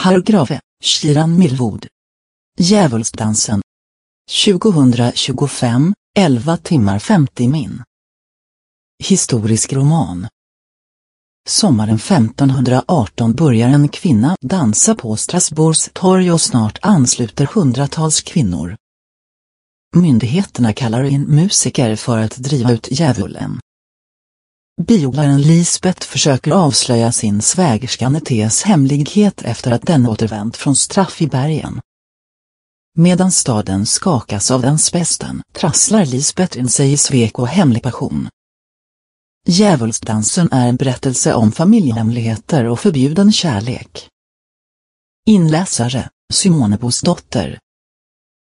Hargrave, Shiran Millwood. Djävulsdansen. 2025, 11 timmar 50 min. Historisk roman. Sommaren 1518 börjar en kvinna dansa på Strasbourgs torg och snart ansluter hundratals kvinnor. Myndigheterna kallar in musiker för att driva ut djävulen. Biolaren Lisbeth försöker avslöja sin svägerska Nettes hemlighet efter att den återvänt från straff i bergen. Medan staden skakas av den spesten trasslar Lisbeth in sig i svek och hemlig passion. Djävulsdansen är en berättelse om familjehemligheter och förbjuden kärlek. Inläsare, Simone Bosdotter.